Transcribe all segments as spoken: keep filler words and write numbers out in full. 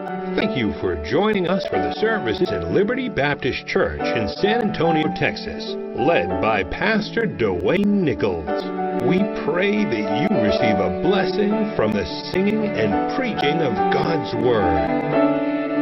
Thank you for joining us for the services at Liberty Baptist Church in San Antonio, Texas, led by Pastor Dwayne Nichols. We pray that you receive a blessing from the singing and preaching of God's Word.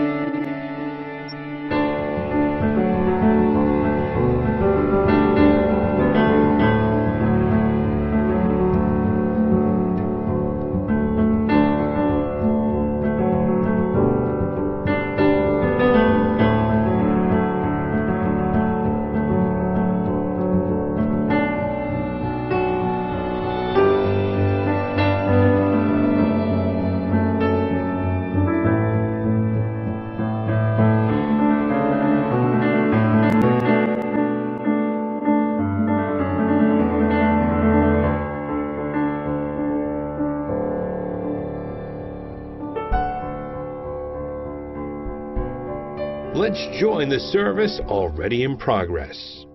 Let's join the service already in progress.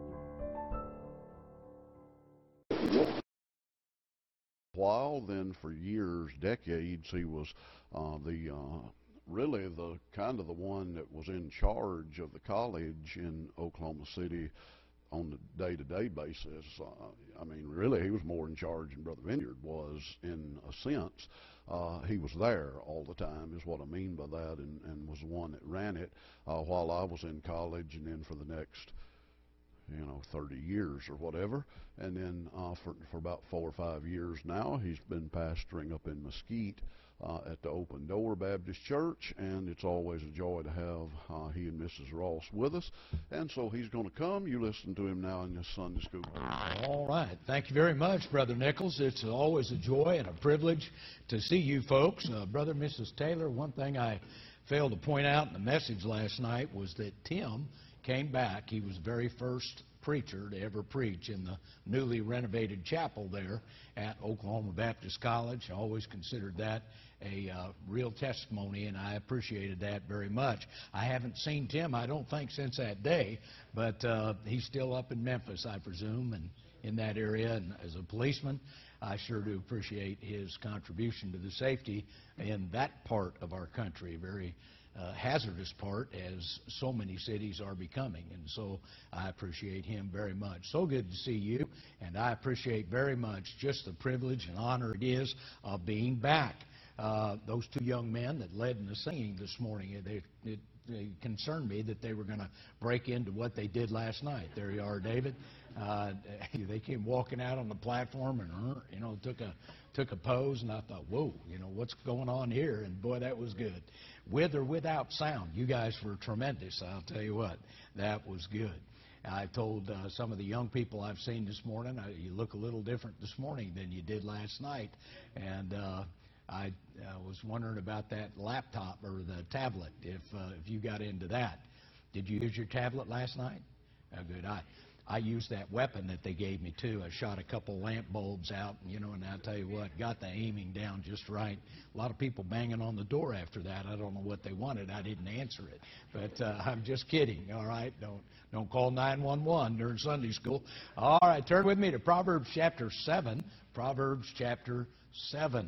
While then, for years, decades, he was uh, the uh, really the kind of the one that was in charge of the college in Oklahoma City on the day-to-day basis. Uh, I mean, really, he was more in charge than Brother Vineyard was in a sense. Uh, he was there all the time is what I mean by that, and, and was the one that ran it uh, while I was in college, and then for the next, you know, thirty years or whatever. And then uh, for, for about four or five years now, he's been pastoring up in Mesquite uh, at the Open Door Baptist Church, and it's always a joy to have uh, he and Missus Ross with us. And so he's going to come. You listen to him now in this Sunday school. All right. Thank you very much, Brother Nichols. It's always a joy and a privilege to see you folks. Uh, Brother and Missus Taylor, one thing I failed to point out in the message last night was that Tim came back. He was the very first preacher to ever preach in the newly renovated chapel there at Oklahoma Baptist College. I always considered that a uh, real testimony, and I appreciated that very much. I haven't seen Tim, I don't think, since that day, but uh, he's still up in Memphis, I presume, and in that area. And as a policeman, I sure do appreciate his contribution to the safety in that part of our country, very Uh, hazardous part, as so many cities are becoming. And so I appreciate him very much. So good to see you, and I appreciate very much just the privilege and honor it is of being back. Uh, those two young men that led in the singing this morning, it, it, it, it concerned me that they were going to break into what they did last night. There you are, David. Uh, they came walking out on the platform and, uh, you know, took a took a pose, and I thought, whoa, you know, what's going on here? And boy, that was good. With or without sound, you guys were tremendous. I'll tell you what, that was good. I told uh, some of the young people I've seen this morning, uh, you look a little different this morning than you did last night. And uh, I uh, was wondering about that laptop or the tablet, if uh, if you got into that. Did you use your tablet last night? Oh, good. I I used that weapon that they gave me, too. I shot a couple lamp bulbs out, you know, and I'll tell you what, got the aiming down just right. A lot of people banging on the door after that. I don't know what they wanted. I didn't answer it. But uh, I'm just kidding, all right? Don't, don't call nine one one during Sunday school. All right, turn with me to Proverbs chapter seven. Proverbs chapter seven.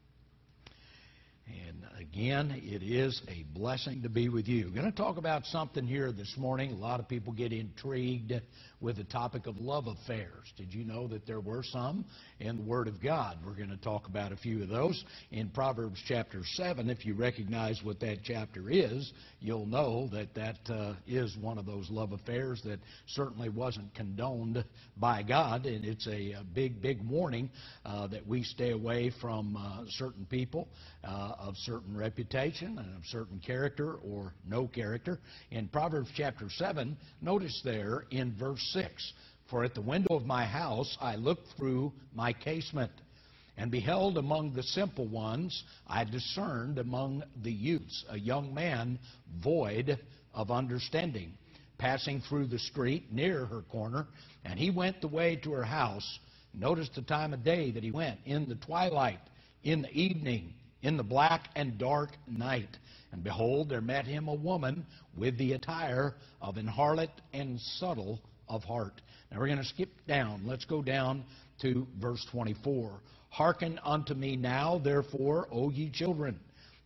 And again, it is a blessing to be with you. We're going to talk about something here this morning. A lot of people get intrigued with the topic of love affairs. Did you know that there were some in the Word of God? We're going to talk about a few of those in Proverbs chapter seven. If you recognize what that chapter is, you'll know that that uh, is one of those love affairs that certainly wasn't condoned by God. And it's a, a big, big warning uh, that we stay away from uh, certain people uh, of certain reputation and of certain character or no character. In Proverbs chapter seven, notice there in verse six, "For at the window of my house I looked through my casement, and beheld among the simple ones, I discerned among the youths a young man void of understanding, passing through the street near her corner, and he went the way to her house." Notice the time of day that he went: in the twilight, in the evening, in the black and dark night. And behold, there met him a woman with the attire of an harlot and subtle of heart. Now we're going to skip down. Let's go down to verse twenty-four. "Hearken unto me now, therefore, O ye children,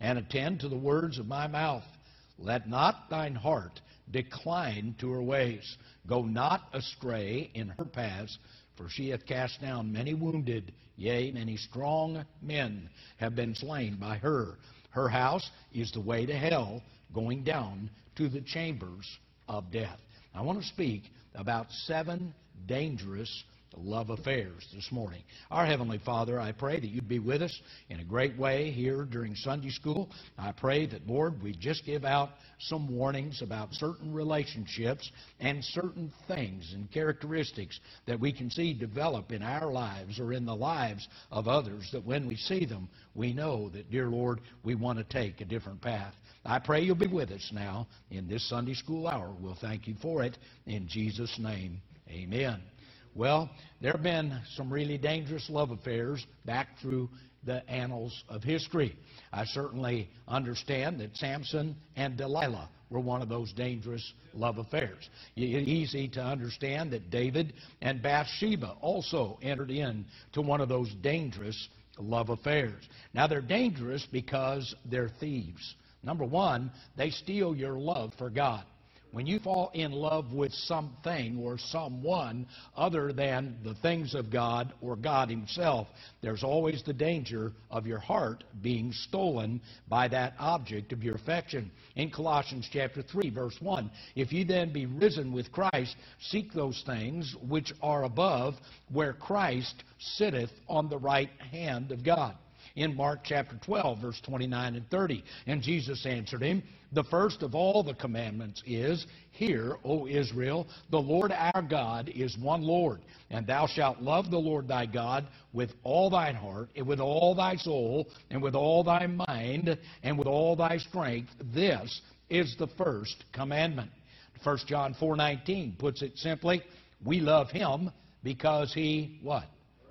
and attend to the words of my mouth. Let not thine heart decline to her ways. Go not astray in her paths, for she hath cast down many wounded, yea, many strong men have been slain by her. Her house is the way to hell, going down to the chambers of death. I want to speak about seven dangerous love affairs this morning. Our Heavenly Father, I pray that you'd be with us in a great way here during Sunday school. I pray that, Lord, we just give out some warnings about certain relationships and certain things and characteristics that we can see develop in our lives or in the lives of others, that when we see them, we know that, dear Lord, we want to take a different path. I pray you'll be with us now in this Sunday school hour. We'll thank you for it. In Jesus' name, amen. Well, there have been some really dangerous love affairs back through the annals of history. I certainly understand that Samson and Delilah were one of those dangerous love affairs. It's easy to understand that David and Bathsheba also entered into one of those dangerous love affairs. Now, they're dangerous because they're thieves. Number one, they steal your love for God. When you fall in love with something or someone other than the things of God or God Himself, there's always the danger of your heart being stolen by that object of your affection. In Colossians chapter three, verse one, if ye then be risen with Christ, seek those things which are above, where Christ sitteth on the right hand of God. In Mark chapter twelve, verse twenty-nine and thirty, and Jesus answered him, the first of all the commandments is, Hear, O Israel, the Lord our God is one Lord, and thou shalt love the Lord thy God with all thine heart, and with all thy soul, and with all thy mind, and with all thy strength. This is the first commandment. First John four nineteen puts it simply, we love Him because He, what?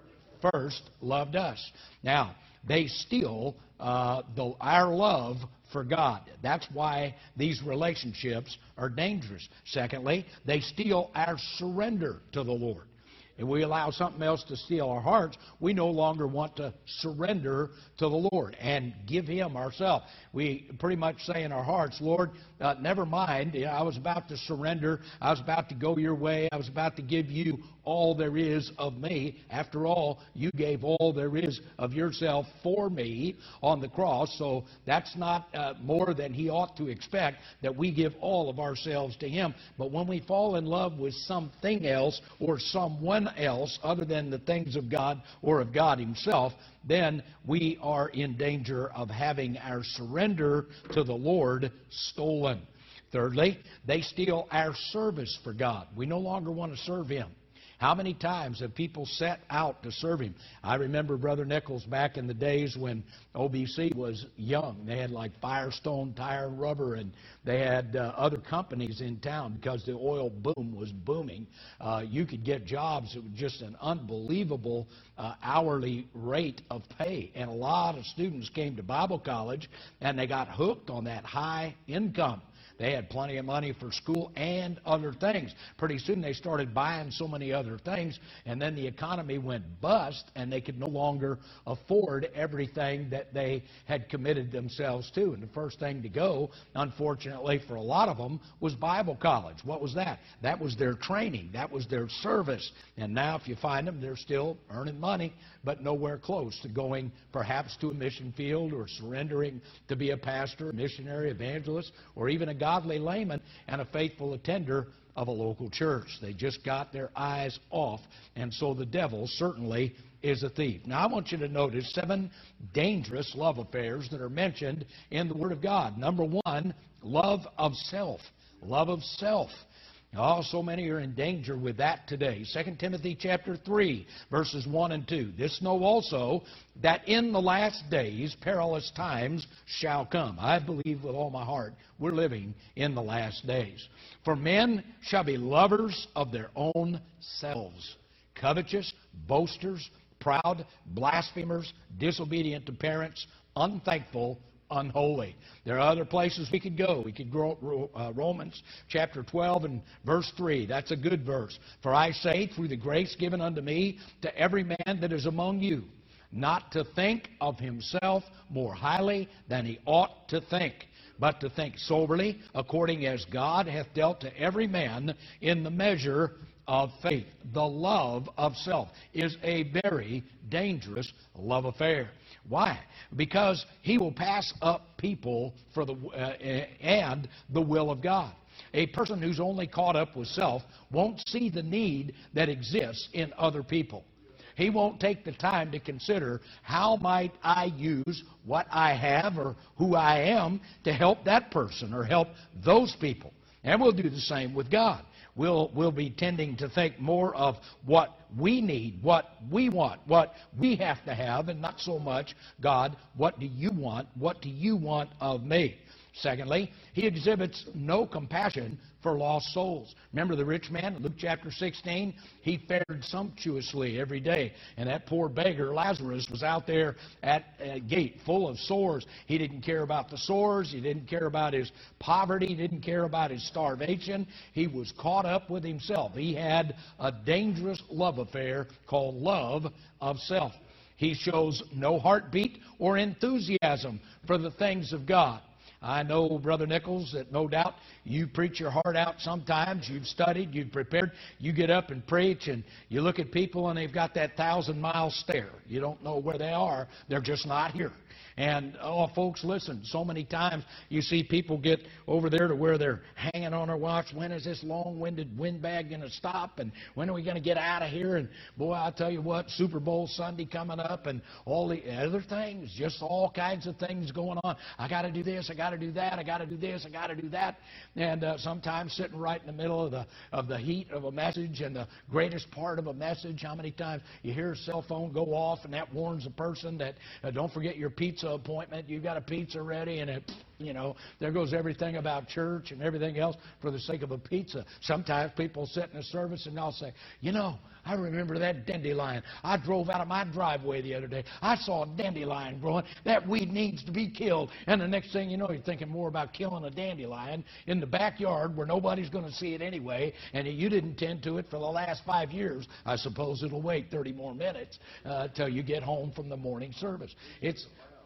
First loved us. Now, they steal uh, the, our love for God. That's why these relationships are dangerous. Secondly, they steal our surrender to the Lord. If we allow something else to steal our hearts, we no longer want to surrender to the Lord and give Him ourselves. We pretty much say in our hearts, Lord, uh, never mind, I was about to surrender. I was about to go your way. I was about to give you all there is of me. After all, you gave all there is of yourself for me on the cross, so that's not uh, more than He ought to expect, that we give all of ourselves to Him. But when we fall in love with something else or someone else other than the things of God or of God Himself, then we are in danger of having our surrender to the Lord stolen. Thirdly, they steal our service for God. We no longer want to serve Him. How many times have people set out to serve Him? I remember Brother Nichols back in the days when O B C was young. They had like Firestone Tire and Rubber, and they had uh, other companies in town because the oil boom was booming. Uh, you could get jobs at just an unbelievable uh, hourly rate of pay. And a lot of students came to Bible college, and they got hooked on that high income. They had plenty of money for school and other things. Pretty soon they started buying so many other things, and then the economy went bust, and they could no longer afford everything that they had committed themselves to. And the first thing to go, unfortunately for a lot of them, was Bible college. What was that? That was their training. That was their service. And now if you find them, they're still earning money, but nowhere close to going perhaps to a mission field or surrendering to be a pastor, a missionary, evangelist, or even a godly layman and a faithful attender of a local church. They just got their eyes off, and so the devil certainly is a thief. Now, I want you to notice seven dangerous love affairs that are mentioned in the Word of God. Number one, love of self. Love of self. Oh, so many are in danger with that today. Second Timothy chapter three, verses one and two. This know also, that in the last days perilous times shall come. I believe with all my heart we're living in the last days. For men shall be lovers of their own selves, covetous, boasters, proud, blasphemers, disobedient to parents, unthankful, unholy. There are other places we could go. We could go uh, Romans chapter twelve and verse three. That's a good verse. For I say, through the grace given unto me, to every man that is among you, not to think of himself more highly than he ought to think, but to think soberly, according as God hath dealt to every man in the measure of faith. The love of self is a very dangerous love affair. Why? Because he will pass up people for the uh, and the will of God. A person who's only caught up with self won't see the need that exists in other people. He won't take the time to consider, how might I use what I have or who I am to help that person or help those people. And we'll do the same with God. We'll, we'll be tending to think more of what we need, what we want, what we have to have, and not so much, God, what do you want? What do you want of me? Secondly, he exhibits no compassion for lost souls. Remember the rich man in Luke chapter sixteen? He fared sumptuously every day. And that poor beggar, Lazarus, was out there at a gate full of sores. He didn't care about the sores. He didn't care about his poverty. He didn't care about his starvation. He was caught up with himself. He had a dangerous love affair called love of self. He shows no heartbeat or enthusiasm for the things of God. I know, Brother Nichols, that no doubt you preach your heart out sometimes. You've studied, you've prepared. You get up and preach, and you look at people, and they've got that thousand-mile stare. You don't know where they are. They're just not here. And, oh, folks, listen, so many times you see people get over there to where they're hanging on their watch. When is this long-winded windbag going to stop? And when are we going to get out of here? And, boy, I'll tell you what, Super Bowl Sunday coming up and all the other things, just all kinds of things going on. I got to do this, I got to do that, I got to do this, I got to do that. And uh, sometimes sitting right in the middle of the, of the heat of a message and the greatest part of a message, how many times you hear a cell phone go off and that warns a person that, uh, don't forget your pizza appointment, you got a pizza ready, and it, you know, there goes everything about church and everything else for the sake of a pizza. Sometimes people sit in a service and they'll say, you know, I remember that dandelion. I drove out of my driveway the other day. I saw a dandelion growing. That weed needs to be killed. And the next thing you know, you're thinking more about killing a dandelion in the backyard where nobody's going to see it anyway, and you didn't tend to it for the last five years. I suppose it'll wait thirty more minutes uh, till you get home from the morning service. It's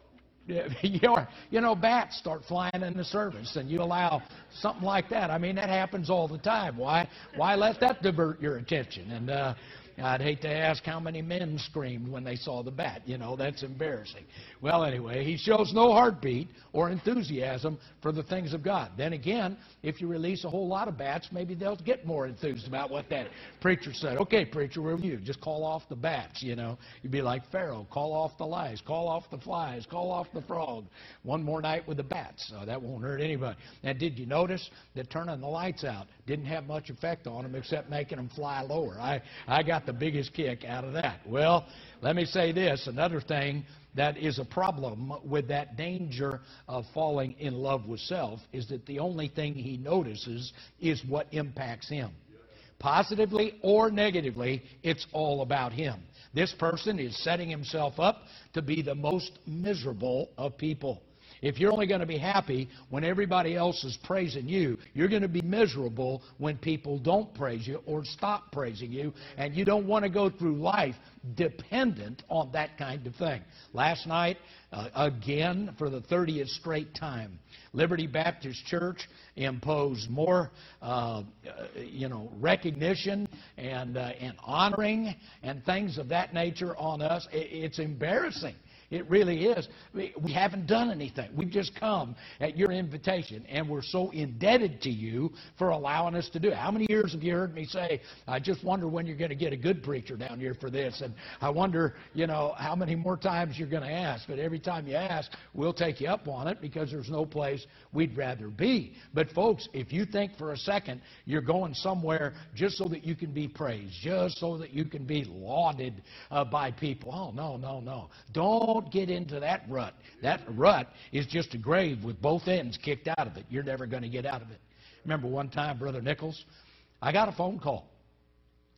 You know, bats start flying in the service, and you allow something like that. I mean, that happens all the time. Why? Why let that divert your attention? And uh, I'd hate to ask how many men screamed when they saw the bat. You know, that's embarrassing. Well, anyway, he shows no heartbeat or enthusiasm for the things of God. Then again, if you release a whole lot of bats, maybe they'll get more enthused about what that preacher said. Okay, preacher, where are you? Just call off the bats, you know. You'd be like Pharaoh, call off the lice, call off the flies, call off the frog. One more night with the bats. So that won't hurt anybody. Now, did you notice that turning the lights out didn't have much effect on them except making them fly lower? I, I got the biggest kick out of that. Well, let me say this. Another thing that is a problem with that danger of falling in love with self is that the only thing he notices is what impacts him. Positively or negatively, it's all about him. This person is setting himself up to be the most miserable of people. If you're only going to be happy when everybody else is praising you, you're going to be miserable when people don't praise you or stop praising you, and you don't want to go through life dependent on that kind of thing. Last night, uh, again, for the thirtieth straight time, Liberty Baptist Church imposed more, uh, you know, recognition and, uh, and honoring and things of that nature on us. It's embarrassing. It really is. We haven't done anything. We've just come at your invitation, and we're so indebted to you for allowing us to do it. How many years have you heard me say, I just wonder when you're going to get a good preacher down here for this, and I wonder, you know, how many more times you're going to ask. But every time you ask, we'll take you up on it because there's no place we'd rather be. But, folks, if you think for a second you're going somewhere just so that you can be praised, just so that you can be lauded uh, by people, oh, no, no, no. Don't Don't get into that rut. That rut is just a grave with both ends kicked out of it. You're never going to get out of it. Remember one time, Brother Nichols, I got a phone call.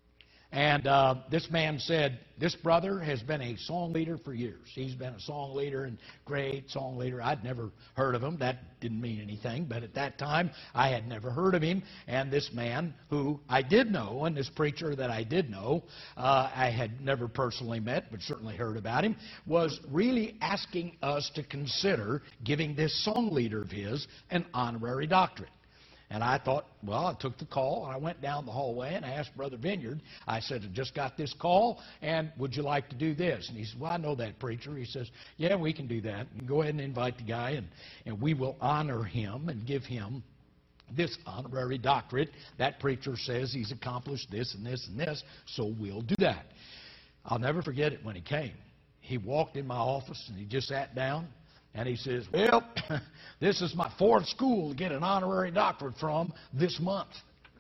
And uh, this man said, this brother has been a song leader for years. He's been a song leader and great song leader. I'd never heard of him. That didn't mean anything. But at that time, I had never heard of him. And this man who I did know, and this preacher that I did know, uh, I had never personally met, but certainly heard about him, was really asking us to consider giving this song leader of his an honorary doctorate. And I thought, well, I took the call, and I went down the hallway and I asked Brother Vineyard. I said, I just got this call, and would you like to do this? And he said, well, I know that preacher. He says, yeah, we can do that. And go ahead and invite the guy, and, and we will honor him and give him this honorary doctorate. That preacher says he's accomplished this and this and this, so we'll do that. I'll never forget it when he came. He walked in my office, and he just sat down. And he says, well, this is my fourth school to get an honorary doctorate from this month.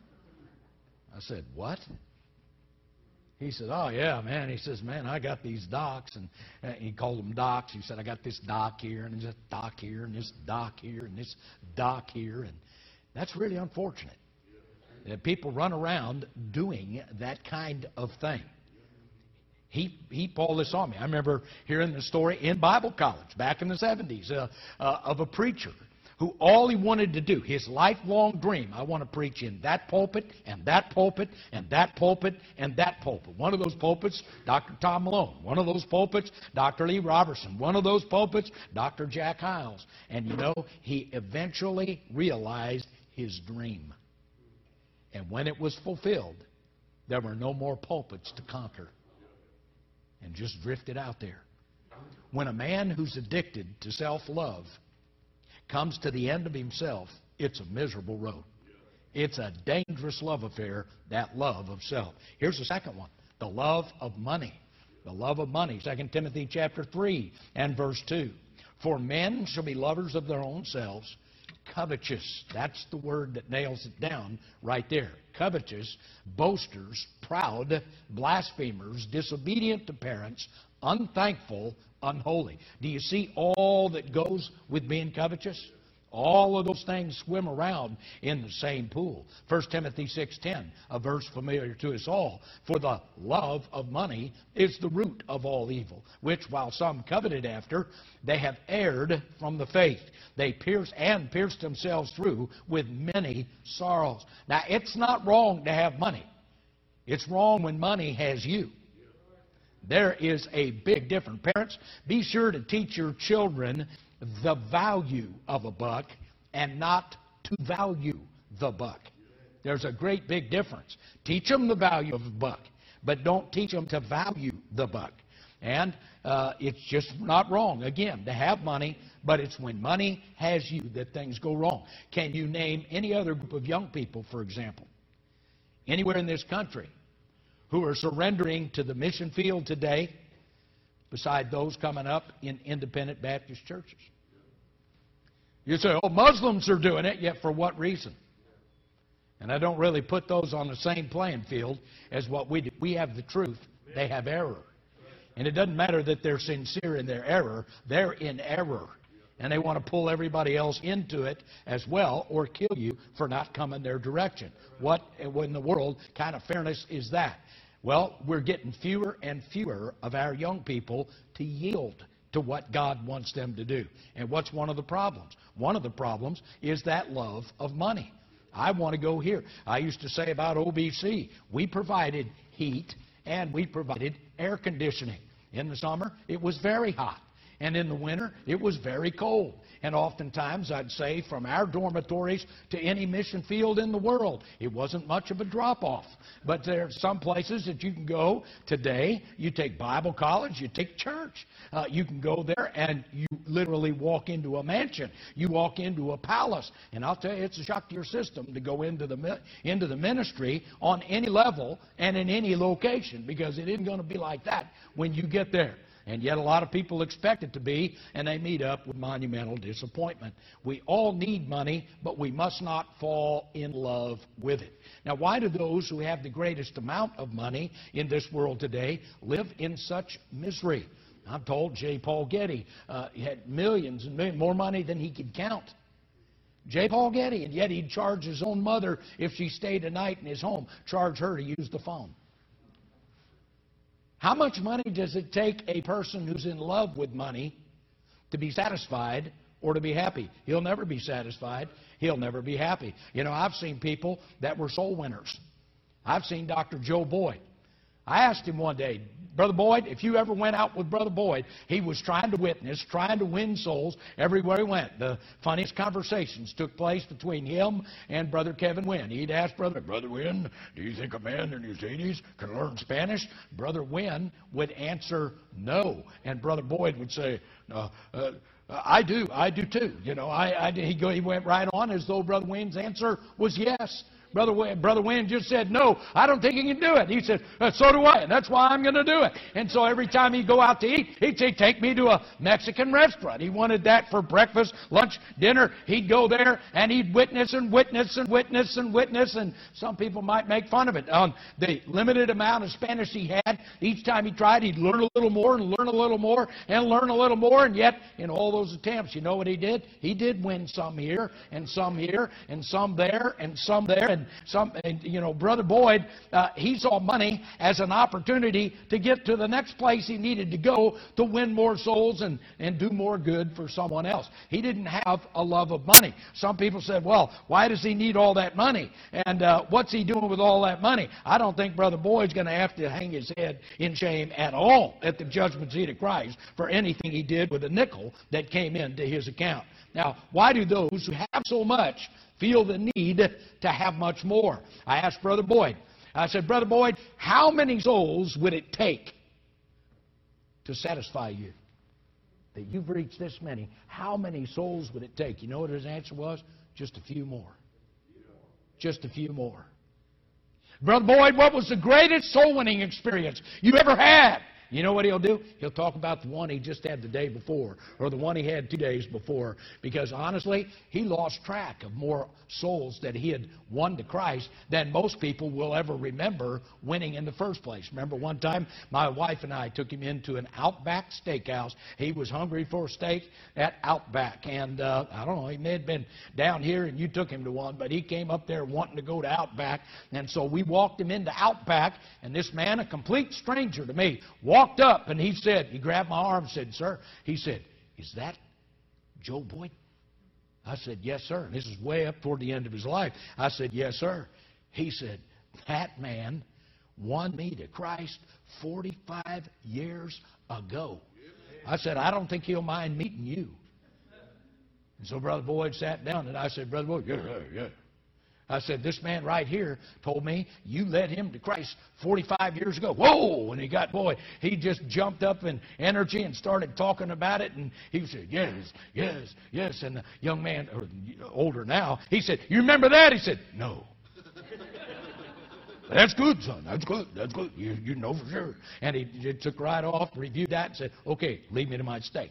I said, what? He said, oh, yeah, man. He says, man, I got these docs. And uh, he called them docs. He said, I got this doc here, and this doc here, and this doc here, and this doc here. And that's really unfortunate that people run around doing that kind of thing. He, he pulled this on me. I remember hearing the story in Bible college back in the seventies uh, uh, of a preacher who all he wanted to do, his lifelong dream, I want to preach in that pulpit and that pulpit and that pulpit and that pulpit. One of those pulpits, Doctor Tom Malone. One of those pulpits, Doctor Lee Robertson. One of those pulpits, Doctor Jack Hyles. And you know, he eventually realized his dream. And when it was fulfilled, there were no more pulpits to conquer. And just drifted out there. When a man who's addicted to self-love comes to the end of himself, it's a miserable road. It's a dangerous love affair, that love of self. Here's the second one, the love of money. The love of money, Second Timothy chapter three and verse two. For men shall be lovers of their own selves, covetous. That's the word that nails it down right there. Covetous, boasters, proud, blasphemers, disobedient to parents, unthankful, unholy. Do you see all that goes with being covetous? All of those things swim around in the same pool. First Timothy six ten, a verse familiar to us all. For the love of money is the root of all evil, which while some coveted after, they have erred from the faith. They pierced and pierced themselves through with many sorrows. Now, it's not wrong to have money. It's wrong when money has you. There is a big difference. Parents, be sure to teach your children the value of a buck and not to value the buck. There's a great big difference. Teach them the value of a buck, but don't teach them to value the buck. And uh, it's just not wrong, again, to have money, but it's when money has you that things go wrong. Can you name any other group of young people, for example, anywhere in this country, who are surrendering to the mission field today, beside those coming up in independent Baptist churches? You say, oh, Muslims are doing it, yet for what reason? And I don't really put those on the same playing field as what we do. We have the truth, they have error. And it doesn't matter that they're sincere in their error, they're in error. And they want to pull everybody else into it as well, or kill you for not coming their direction. What in the world kind of fairness is that? Well, we're getting fewer and fewer of our young people to yield to what God wants them to do. And what's one of the problems? One of the problems is that love of money. I want to go here. I used to say about O B C, we provided heat and we provided air conditioning. In the summer, it was very hot. And in the winter, it was very cold. And oftentimes, I'd say, from our dormitories to any mission field in the world, it wasn't much of a drop-off. But there are some places that you can go today. You take Bible college, you take church. Uh, you can go there and you literally walk into a mansion. You walk into a palace. And I'll tell you, it's a shock to your system to go into the, into the ministry on any level and in any location, because it isn't going to be like that when you get there. And yet a lot of people expect it to be, and they meet up with monumental disappointment. We all need money, but we must not fall in love with it. Now, why do those who have the greatest amount of money in this world today live in such misery? I'm told J. Paul Getty uh, had millions and millions, more money than he could count. J. Paul Getty, and yet he'd charge his own mother, if she stayed a night in his home, charge her to use the phone. How much money does it take a person who's in love with money to be satisfied or to be happy? He'll never be satisfied. He'll never be happy. You know, I've seen people that were soul winners. I've seen Doctor Joe Boyd. I asked him one day, Brother Boyd, if you ever went out with Brother Boyd, he was trying to witness, trying to win souls everywhere he went. The funniest conversations took place between him and Brother Kevin Wynn. He'd ask Brother, Brother Wynn, do you think a man in his eighties can learn Spanish? Brother Wynn would answer no. And Brother Boyd would say, uh, uh, I do, I do too. You know, I, I, he, go, he went right on as though Brother Wynn's answer was yes. Brother Wynn, Brother Wynn just said, no, I don't think he can do it. He said, uh, so do I, and that's why I'm going to do it. And so every time he'd go out to eat, he'd say, take me to a Mexican restaurant. He wanted that for breakfast, lunch, dinner. He'd go there, and he'd witness and witness and witness and witness, and some people might make fun of it. On the limited amount of Spanish he had, each time he tried, he'd learn a little more and learn a little more and learn a little more, and yet in all those attempts, you know what he did? He did win some here and some here and some there and some there. And some, and, you know, Brother Boyd, uh, he saw money as an opportunity to get to the next place he needed to go to win more souls and, and do more good for someone else. He didn't have a love of money. Some people said, well, why does he need all that money? And uh, what's he doing with all that money? I don't think Brother Boyd's going to have to hang his head in shame at all at the judgment seat of Christ for anything he did with a nickel that came into his account. Now, why do those who have so much feel the need to have much more? I asked Brother Boyd. I said, Brother Boyd, how many souls would it take to satisfy you? That you've reached this many. How many souls would it take? You know what his answer was? Just a few more. Just a few more. Brother Boyd, what was the greatest soul winning experience you ever had? You know what he'll do? He'll talk about the one he just had the day before or the one he had two days before, because honestly, he lost track of more souls that he had won to Christ than most people will ever remember winning in the first place. Remember one time my wife and I took him into an Outback steakhouse. He was hungry for a steak at Outback, and uh, I don't know, he may have been down here and you took him to one, but he came up there wanting to go to Outback, and so we walked him into Outback, and this man, a complete stranger to me, walked up and he said, he grabbed my arm and said, sir, he said, is that Joe Boyd? I said, yes, sir. And this is way up toward the end of his life. I said, yes, sir. He said, that man won me to Christ forty-five years ago. I said, I don't think he'll mind meeting you. And so Brother Boyd sat down and I said, Brother Boyd, yeah, yeah, yeah. I said, this man right here told me you led him to Christ forty-five years ago. Whoa! And he got, boy, he just jumped up in energy and started talking about it. And he said, yes, yes, yes. And the young man, or older now, he said, you remember that? He said, no. That's good, son. That's good. That's good. You, you know for sure. And he, he took right off, reviewed that, and said, okay, lead me to my steak.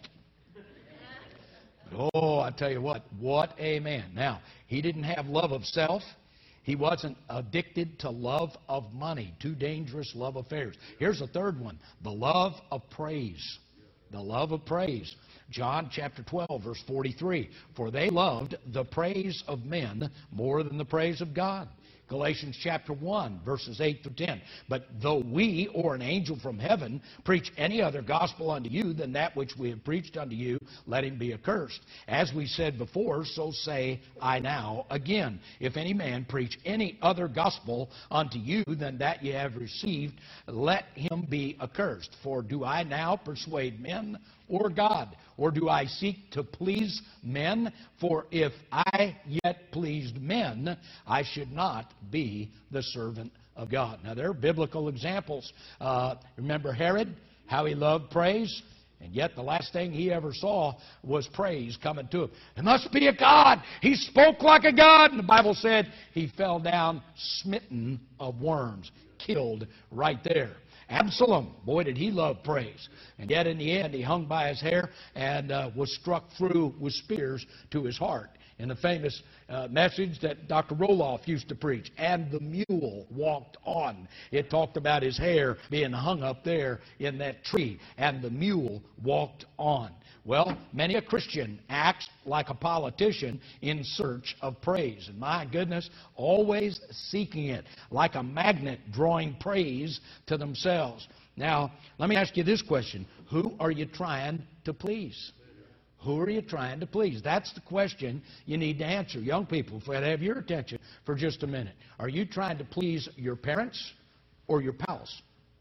Oh, I tell you what, what a man. Now, he didn't have love of self. He wasn't addicted to love of money, two dangerous love affairs. Here's a third one, the love of praise. The love of praise. John chapter twelve, verse forty-three, for they loved the praise of men more than the praise of God. Galatians chapter one, verses eight through ten. But though we or an angel from heaven preach any other gospel unto you than that which we have preached unto you, let him be accursed. As we said before, so say I now again. If any man preach any other gospel unto you than that ye have received, let him be accursed. For do I now persuade men or God? Or do I seek to please men? For if I yet pleased men, I should not be the servant of God. Now, there are biblical examples. Uh, remember Herod, how he loved praise? And yet the last thing he ever saw was praise coming to him. It must be a God. He spoke like a God. And the Bible said he fell down smitten of worms, killed right there. Absalom, boy, did he love praise. And yet in the end, he hung by his hair and uh, was struck through with spears to his heart. In the famous uh, message that Doctor Roloff used to preach, and the mule walked on. It talked about his hair being hung up there in that tree, and the mule walked on. Well, many a Christian acts like a politician in search of praise. And my goodness, always seeking it, like a magnet drawing praise to themselves. Now, let me ask you this question. Who are you trying to please? Who are you trying to please? That's the question you need to answer. Young people, if I have your attention for just a minute. Are you trying to please your parents or your pals?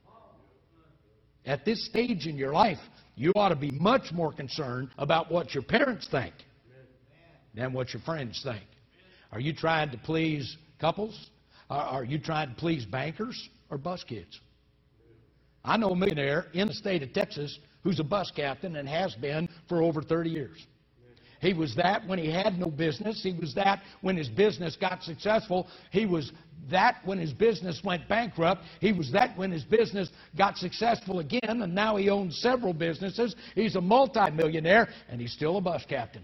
At this stage in your life, you ought to be much more concerned about what your parents think than what your friends think. Are you trying to please couples? Are you trying to please bankers or bus kids? I know a millionaire in the state of Texas who's a bus captain and has been for over thirty years. He was that when he had no business. He was that when his business got successful. He was that when his business went bankrupt. He was that when his business got successful again, and now he owns several businesses. He's a multimillionaire, and he's still a bus captain.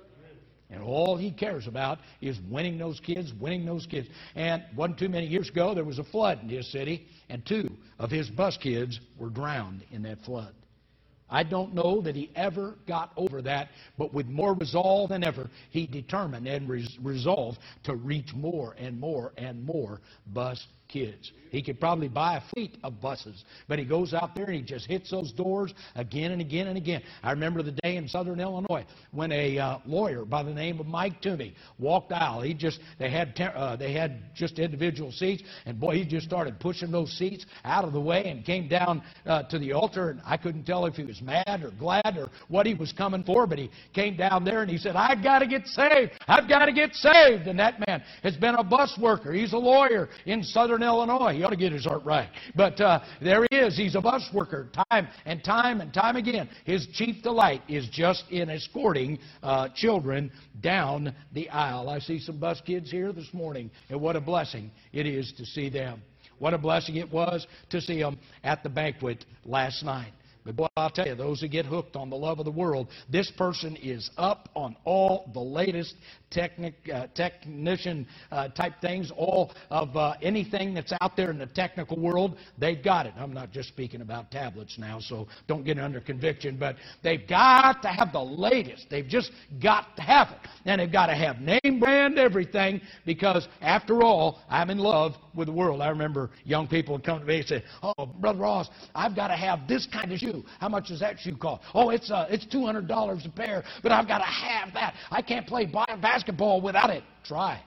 And all he cares about is winning those kids, winning those kids. And wasn't too many years ago, there was a flood in his city, and two of his bus kids were drowned in that flood. I don't know that he ever got over that, but with more resolve than ever, he determined and res- resolved to reach more and more and more bus kids. He could probably buy a fleet of buses, but he goes out there and he just hits those doors again and again and again. I remember the day in Southern Illinois when a uh, lawyer by the name of Mike Toomey walked out. He just they had ter- uh, they had just individual seats, and boy, he just started pushing those seats out of the way and came down uh, to the altar. And I couldn't tell if he was mad or glad or what he was coming for, but he came down there and he said, "I've got to get saved. I've got to get saved." And that man has been a bus worker. He's a lawyer in Southern Illinois. He ought to get his heart right. But uh, there he is. He's a bus worker time and time and time again. His chief delight is just in escorting uh, children down the aisle. I see some bus kids here this morning, and what a blessing it is to see them. What a blessing it was to see them at the banquet last night. But boy, I'll tell you, those who get hooked on the love of the world, this person is up on all the latest technic, uh, technician uh, type things, all of uh, anything that's out there in the technical world, they've got it. I'm not just speaking about tablets now, so don't get under conviction, but they've got to have the latest. They've just got to have it. And they've got to have name brand everything, because after all, I'm in love with the world. I remember young people would come to me and say, "Oh, Brother Ross, I've got to have this kind of shoe. How much does that shoe cost?" "Oh, it's uh, it's two hundred dollars a pair, but I've got to have that. I can't play basketball without it." Try.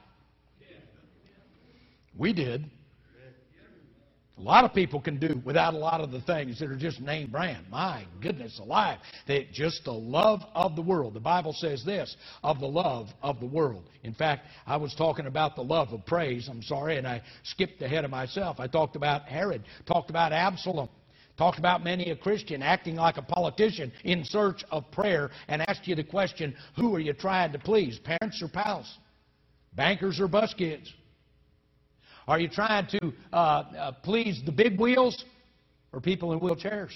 We did. A lot of people can do without a lot of the things that are just name brand. My goodness alive. They, just the love of the world. The Bible says this, of the love of the world. In fact, I was talking about the love of praise. I'm sorry, and I skipped ahead of myself. I talked about Herod, talked about Absalom. Talked about many a Christian acting like a politician in search of prayer, and asked you the question, who are you trying to please, parents or pals? Bankers or bus kids? Are you trying to uh, uh, please the big wheels or people in wheelchairs?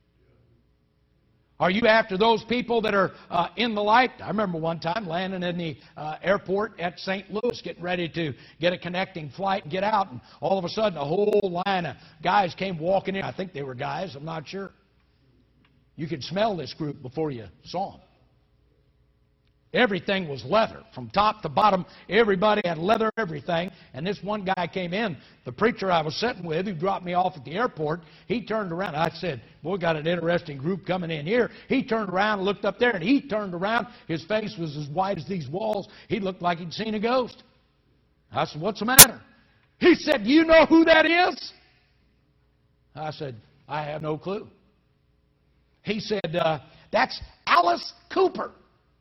Are you after those people that are uh, in the light? I remember one time landing in the uh, airport at Saint Louis, getting ready to get a connecting flight and get out, and all of a sudden a whole line of guys came walking in. I think they were guys, I'm not sure. You could smell this group before you saw them. Everything was leather. From top to bottom, everybody had leather everything. And this one guy came in, the preacher I was sitting with, who dropped me off at the airport, he turned around. I said, "Boy, got an interesting group coming in here." He turned around and looked up there, and he turned around. His face was as white as these walls. He looked like he'd seen a ghost. I said, "What's the matter?" He said, "Do you know who that is?" I said, "I have no clue." He said, uh, "That's Alice Cooper."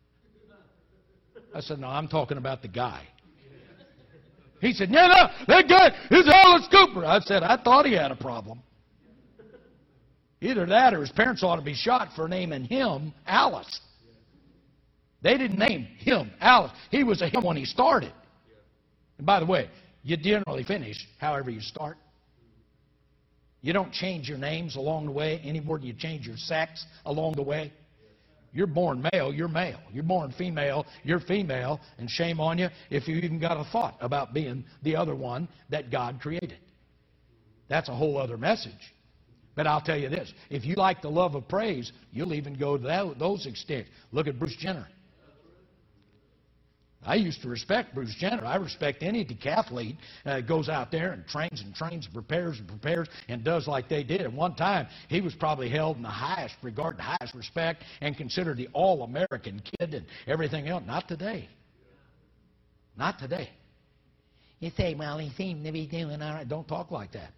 I said, "No, I'm talking about the guy." He said, "No, no, that guy is Alice Cooper." I said, "I thought he had a problem." Either that or his parents ought to be shot for naming him Alice. They didn't name him Alice. He was a him when he started. And by the way, you generally finish however you start. You don't change your names along the way any more than you change your sex along the way. You're born male, you're male. You're born female, you're female. And shame on you if you even got a thought about being the other one that God created. That's a whole other message. But I'll tell you this. If you like the love of praise, you'll even go to that, those extents. Look at Bruce Jenner. I used to respect Bruce Jenner. I respect any decathlete uh, goes out there and trains and trains and prepares and prepares and does like they did. At one time, he was probably held in the highest regard, the highest respect, and considered the all-American kid and everything else. Not today. Not today. You say, well, he seemed to be doing all right. Don't talk like that.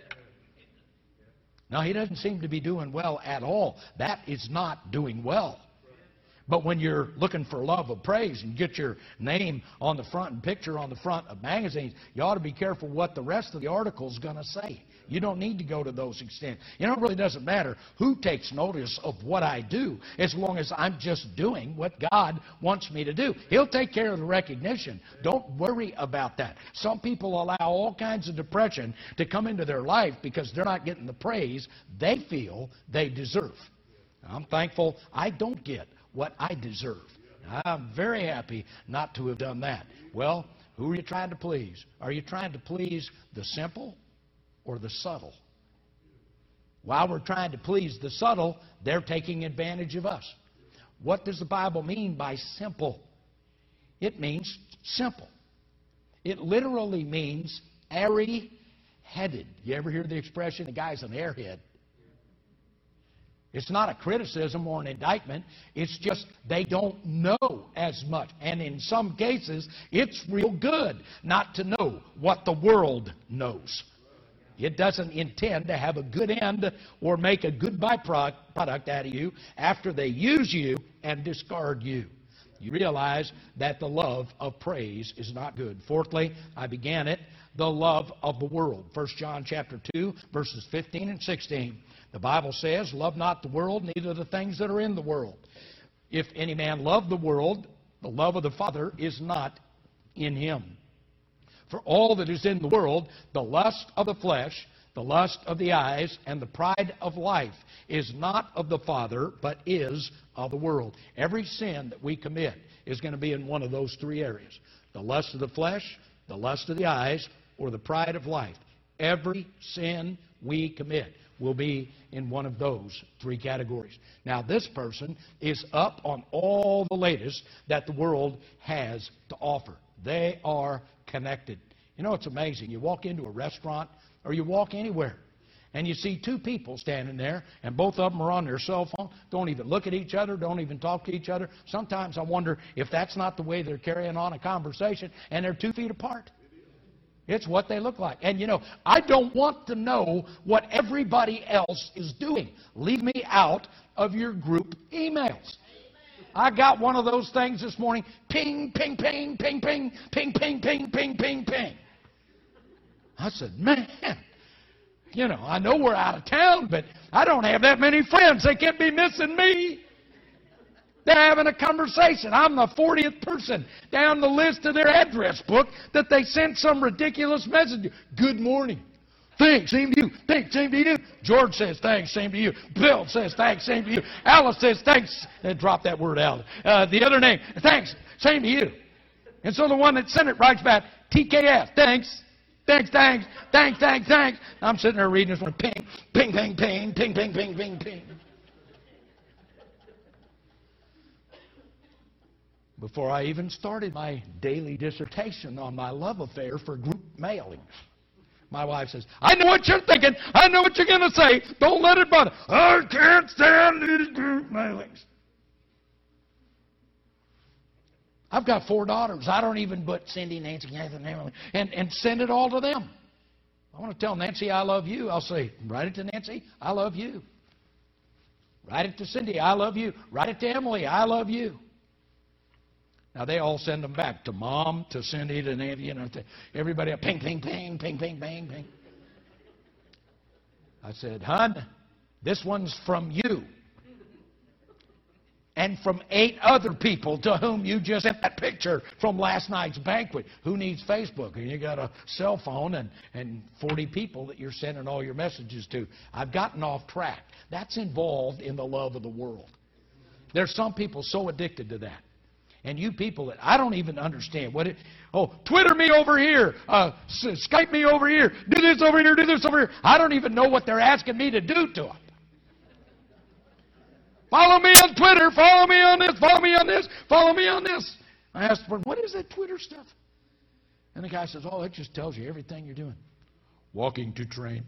No, he doesn't seem to be doing well at all. That is not doing well. But when you're looking for love of praise and get your name on the front and picture on the front of magazines, you ought to be careful what the rest of the article is going to say. You don't need to go to those extents. You know, it really doesn't matter who takes notice of what I do as long as I'm just doing what God wants me to do. He'll take care of the recognition. Don't worry about that. Some people allow all kinds of depression to come into their life because they're not getting the praise they feel they deserve. I'm thankful I don't get what I deserve. I'm very happy not to have done that. Well, who are you trying to please? Are you trying to please the simple or the subtle? While we're trying to please the subtle, they're taking advantage of us. What does the Bible mean by simple? It means simple. It literally means airy-headed. You ever hear the expression, the guy's an airhead? It's not a criticism or an indictment. It's just they don't know as much. And in some cases, it's real good not to know what the world knows. It doesn't intend to have a good end or make a good byproduct out of you after they use you and discard you. You realize that the love of praise is not good. Fourthly, I began it, the love of the world. First John chapter two, verses fifteen and sixteen. The Bible says, love not the world, neither the things that are in the world. If any man love the world, the love of the Father is not in him. For all that is in the world, the lust of the flesh, the lust of the eyes, and the pride of life is not of the Father, but is of the world. Every sin that we commit is going to be in one of those three areas. The lust of the flesh, the lust of the eyes, or the pride of life. Every sin we commit will be in one of those three categories. Now, this person is up on all the latest that the world has to offer. They are connected. You know, it's amazing. You walk into a restaurant or you walk anywhere and you see two people standing there and both of them are on their cell phone, don't even look at each other, don't even talk to each other. Sometimes I wonder if that's not the way they're carrying on a conversation and they're two feet apart. It's what they look like. And, you know, I don't want to know what everybody else is doing. Leave me out of your group emails. I got one of those things this morning. Ping, ping, ping, ping, ping, ping, ping, ping, ping, ping, ping. I said, man, you know, I know we're out of town, but I don't have that many friends. They can't be missing me. They're having a conversation. I'm the fortieth person down the list of their address book that they sent some ridiculous message. Good morning. Thanks, same to you. Thanks, same to you. George says, thanks, same to you. Bill says, thanks, same to you. Alice says, thanks. And drop that word out. Uh, the other name, thanks, same to you. And so the one that sent it writes back, T K F, thanks. Thanks, thanks, thanks, thanks, thanks. I'm sitting there reading this one, ping, ping, ping, ping, ping, ping, ping, ping, ping. Before I even started my daily dissertation on my love affair for group mailings. My wife says, I know what you're thinking. I know what you're going to say. Don't let it bother. I can't stand these group mailings. I've got four daughters. I don't even put Cindy, Nancy, and, and send it all to them. I want to tell Nancy I love you. I'll say, write it to Nancy, I love you. Write it to Cindy, I love you. Write it to Emily, I love you. Now, they all send them back to Mom, to Cindy, to Nancy, you know, to everybody. Ping, ping, ping, ping, ping, ping, ping. I said, hon, this one's from you. And from eight other people to whom you just sent that picture from last night's banquet. Who needs Facebook? And you got a cell phone and, and forty people that you're sending all your messages to. I've gotten off track. That's involved in the love of the world. There's some people so addicted to that. And you people that I don't even understand what it, oh, Twitter me over here, uh, Skype me over here, do this over here, do this over here. I don't even know what they're asking me to do to them. Follow me on Twitter, follow me on this, follow me on this, follow me on this. I asked him, what is that Twitter stuff? And the guy says, oh, it just tells you everything you're doing. Walking to train.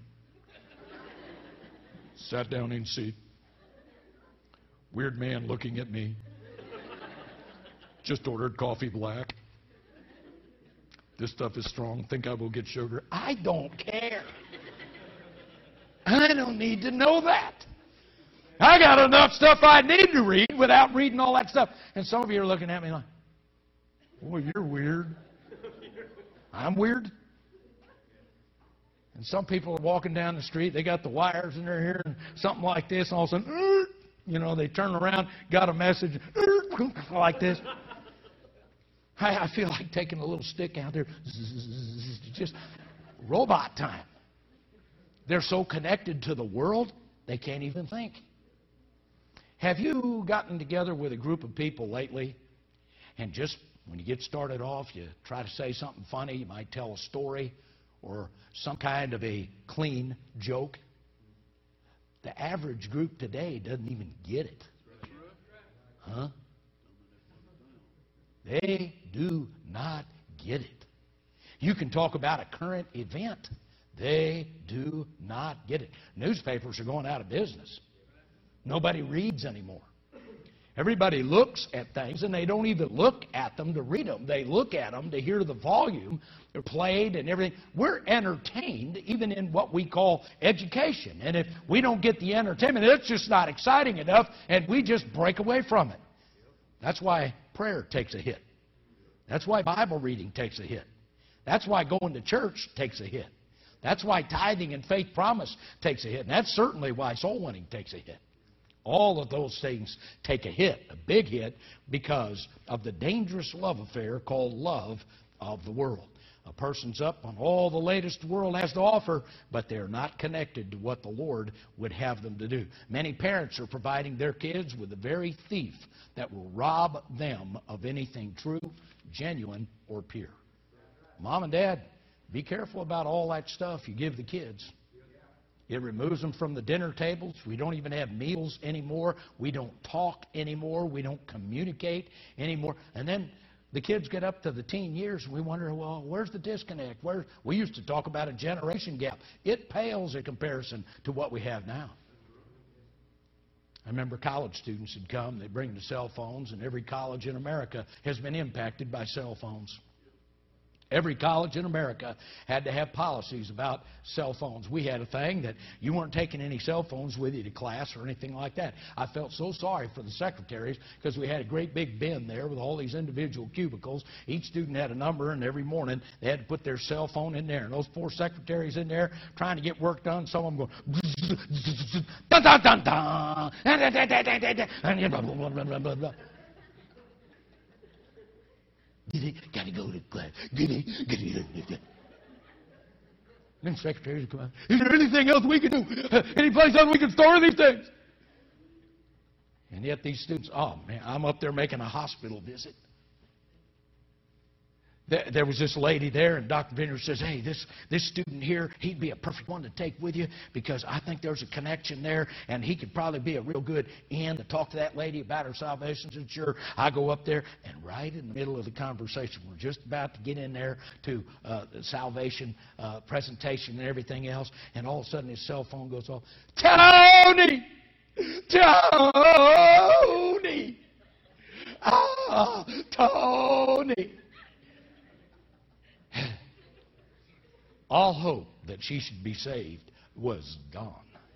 Sat down in seat. Weird man looking at me. Just ordered coffee black. This stuff is strong. Think I will get sugar? I don't care. I don't need to know that. I got enough stuff I need to read without reading all that stuff. And some of you are looking at me like, boy, you're weird. I'm weird. And some people are walking down the street. They got the wires in their hair and something like this. And all of a sudden, you know, they turn around, got a message like this. I, I feel like taking a little stick out there. Just robot time. They're so connected to the world, they can't even think. Have you gotten together with a group of people lately and just when you get started off, you try to say something funny, you might tell a story or some kind of a clean joke? The average group today doesn't even get it. Huh? They do not get it. You can talk about a current event. They do not get it. Newspapers are going out of business. Nobody reads anymore. Everybody looks at things, and they don't even look at them to read them. They look at them to hear the volume. They're played and everything. We're entertained even in what we call education. And if we don't get the entertainment, it's just not exciting enough, and we just break away from it. That's why prayer takes a hit. That's why Bible reading takes a hit. That's why going to church takes a hit. That's why tithing and faith promise takes a hit. And that's certainly why soul winning takes a hit. All of those things take a hit, a big hit, because of the dangerous love affair called love of the world. A person's up on all the latest the world has to offer, but they're not connected to what the Lord would have them to do. Many parents are providing their kids with the very thief that will rob them of anything true, genuine, or pure. Mom and Dad, be careful about all that stuff you give the kids. It removes them from the dinner tables. We don't even have meals anymore. We don't talk anymore. We don't communicate anymore. And then the kids get up to the teen years, and we wonder, well, where's the disconnect? Where, we used to talk about a generation gap. It pales in comparison to what we have now. I remember college students had come. They bring the cell phones, and every college in America has been impacted by cell phones. Every college in America had to have policies about cell phones. We had a thing that you weren't taking any cell phones with you to class or anything like that. I felt so sorry for the secretaries because we had a great big bin there with all these individual cubicles. Each student had a number, and every morning they had to put their cell phone in there. And those four secretaries in there trying to get work done, some of them going, dun, dun, dun, dun, and blah, blah, blah. Giddy, gotta go to class. Giddy, giddy, giddy. Then secretaries come out. Is there anything else we can do? Any place else we can store these things? And yet these students, oh man, I'm up there making a hospital visit. There was this lady there, and Doctor Vineyard says, hey, this, this student here, he'd be a perfect one to take with you because I think there's a connection there, and he could probably be a real good in to talk to that lady about her salvation. And sure, I go up there, and right in the middle of the conversation, we're just about to get in there to uh, the salvation uh, presentation and everything else, and all of a sudden his cell phone goes off. Tony! Tony! Ah, Tony! All hope that she should be saved was gone.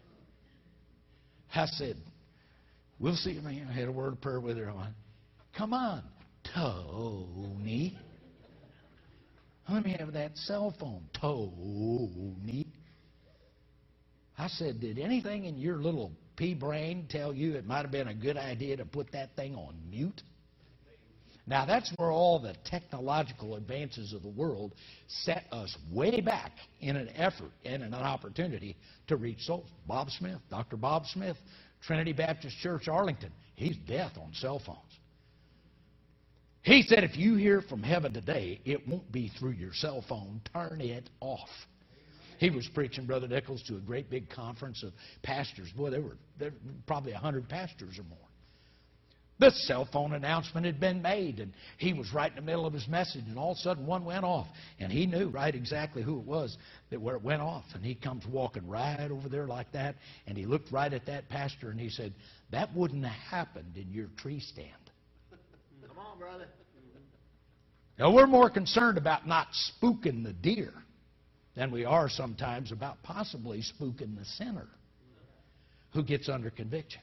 I said, we'll see. I had a word of prayer with her on. Come on, Tony. Let me have that cell phone, Tony. I said, did anything in your little pea brain tell you it might have been a good idea to put that thing on mute? Now, that's where all the technological advances of the world set us way back in an effort and an opportunity to reach souls. Bob Smith, Doctor Bob Smith, Trinity Baptist Church, Arlington, he's death on cell phones. He said, if you hear from heaven today, it won't be through your cell phone. Turn it off. He was preaching, Brother Nichols, to a great big conference of pastors. Boy, there were, there were probably a hundred pastors or more. The cell phone announcement had been made, and he was right in the middle of his message, and all of a sudden one went off, and he knew right exactly who it was that where it went off, and he comes walking right over there like that, and he looked right at that pastor, and he said, "That wouldn't have happened in your tree stand." Come on, brother. Now, we're more concerned about not spooking the deer than we are sometimes about possibly spooking the sinner who gets under conviction.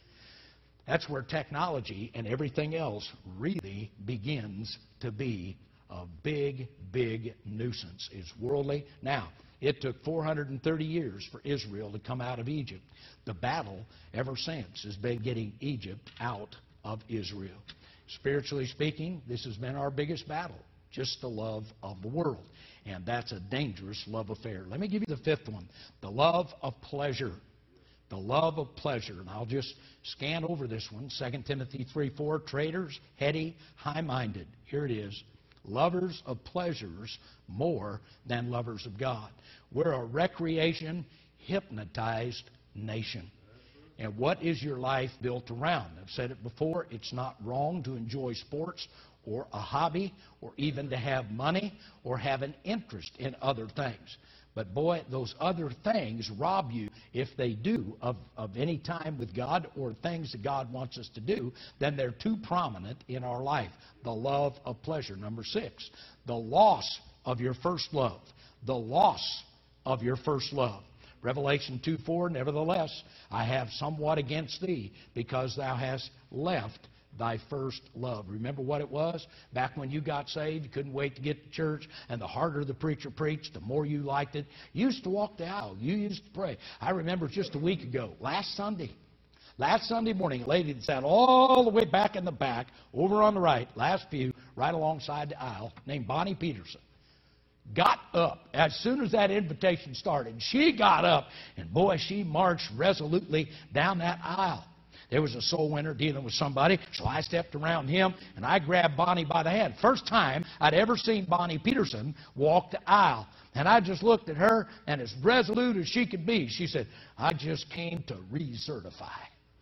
That's where technology and everything else really begins to be a big, big nuisance. It's worldly. Now, it took four hundred thirty years for Israel to come out of Egypt. The battle ever since has been getting Egypt out of Israel. Spiritually speaking, this has been our biggest battle, just the love of the world. And that's a dangerous love affair. Let me give you the fifth one, the love of pleasure. The love of pleasure. And I'll just scan over this one. Second Timothy three four, traitors, heady, high-minded. Here it is. Lovers of pleasures more than lovers of God. We're a recreation, hypnotized nation. And what is your life built around? I've said it before, it's not wrong to enjoy sports or a hobby or even to have money or have an interest in other things. But boy, those other things rob you, if they do, of, of any time with God or things that God wants us to do, then they're too prominent in our life. The love of pleasure. Number six, the loss of your first love. The loss of your first love. Revelation two four, nevertheless, I have somewhat against thee, because thou hast left thy first love. Remember what it was? Back when you got saved, you couldn't wait to get to church, and the harder the preacher preached, the more you liked it. You used to walk the aisle. You used to pray. I remember just a week ago, last Sunday, last Sunday morning, a lady that sat all the way back in the back, over on the right, last pew, right alongside the aisle, named Bonnie Peterson, got up as soon as that invitation started. She got up, and boy, she marched resolutely down that aisle. There was a soul winner dealing with somebody, so I stepped around him, and I grabbed Bonnie by the hand. First time I'd ever seen Bonnie Peterson walk the aisle. And I just looked at her, and as resolute as she could be, she said, "I just came to recertify."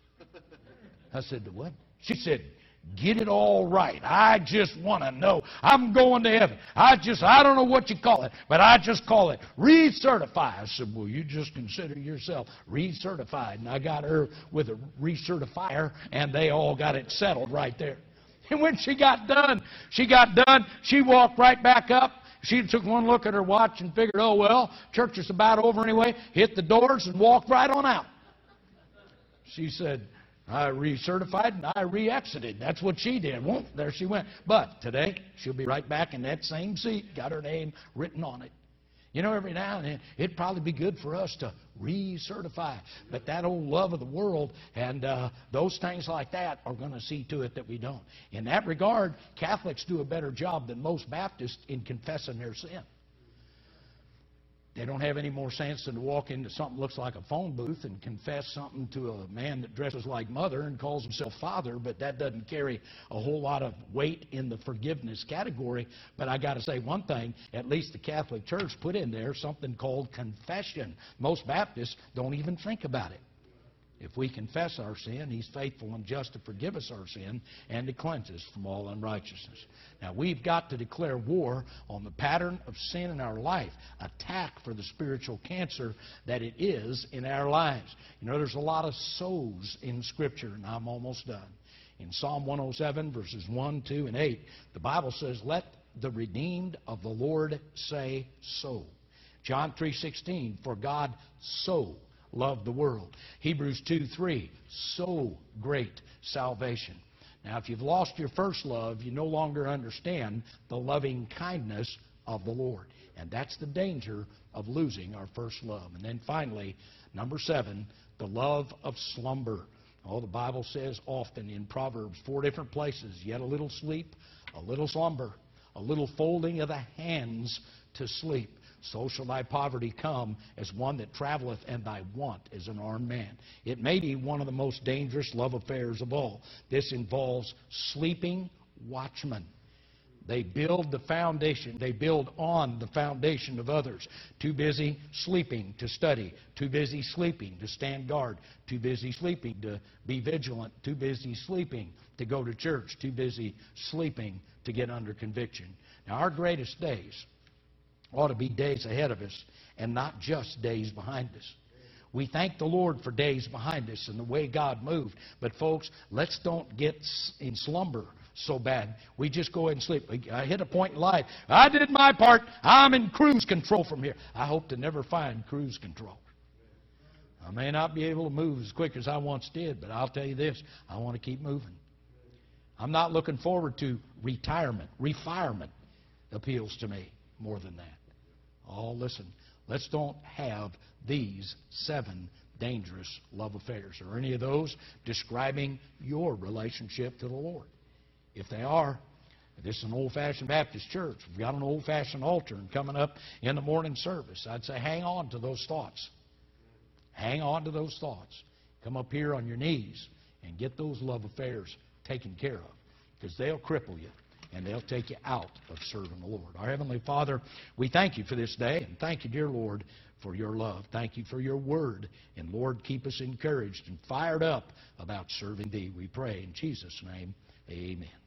I said, "To what?" She said, "Get it all right. I just want to know. I'm going to heaven. I just, I don't know what you call it, but I just call it recertify." I said, "Well, you just consider yourself recertified." And I got her with a recertifier, and they all got it settled right there. And when she got done, she got done, she walked right back up. She took one look at her watch and figured, oh, well, church is about over anyway, hit the doors and walked right on out. She said, "I recertified and I re-exited." That's what she did. Well, there she went. But today, she'll be right back in that same seat, got her name written on it. You know, every now and then, it'd probably be good for us to recertify. But that old love of the world and uh, those things like that are going to see to it that we don't. In that regard, Catholics do a better job than most Baptists in confessing their sin. They don't have any more sense than to walk into something that looks like a phone booth and confess something to a man that dresses like mother and calls himself father, but that doesn't carry a whole lot of weight in the forgiveness category. But I got to say one thing, at least the Catholic Church put in there something called confession. Most Baptists don't even think about it. If we confess our sin, He's faithful and just to forgive us our sin and to cleanse us from all unrighteousness. Now, we've got to declare war on the pattern of sin in our life, attack for the spiritual cancer that it is in our lives. You know, there's a lot of sows in Scripture, and I'm almost done. In Psalm one oh seven, verses one, two, and eight, the Bible says, "Let the redeemed of the Lord say so." John three sixteen, "For God so loved the world." Hebrews two three, "So great salvation." Now, if you've lost your first love, you no longer understand the loving kindness of the Lord. And that's the danger of losing our first love. And then finally, number seven, the love of slumber. Oh, the Bible says often in Proverbs, four different places, "Yet a little sleep, a little slumber, a little folding of the hands to sleep. So shall thy poverty come as one that traveleth, and thy want as an armed man." It may be one of the most dangerous love affairs of all. This involves sleeping watchmen. They build the foundation. They build on the foundation of others. Too busy sleeping to study. Too busy sleeping to stand guard. Too busy sleeping to be vigilant. Too busy sleeping to go to church. Too busy sleeping to get under conviction. Now, our greatest days ought to be days ahead of us and not just days behind us. We thank the Lord for days behind us and the way God moved. But, folks, let's don't get in slumber so bad. We just go ahead and sleep. I hit a point in life. I did my part. I'm in cruise control from here. I hope to never find cruise control. I may not be able to move as quick as I once did, but I'll tell you this, I want to keep moving. I'm not looking forward to retirement. Refirement appeals to me more than that. Oh, listen, let's don't have these seven dangerous love affairs or any of those describing your relationship to the Lord. If they are, this is an old-fashioned Baptist church. We've got an old-fashioned altar and coming up in the morning service. I'd say hang on to those thoughts. Hang on to those thoughts. Come up here on your knees and get those love affairs taken care of, because they'll cripple you and they'll take you out of serving the Lord. Our Heavenly Father, we thank you for this day, and thank you, dear Lord, for your love. Thank you for your word. And, Lord, keep us encouraged and fired up about serving thee. We pray in Jesus' name. Amen.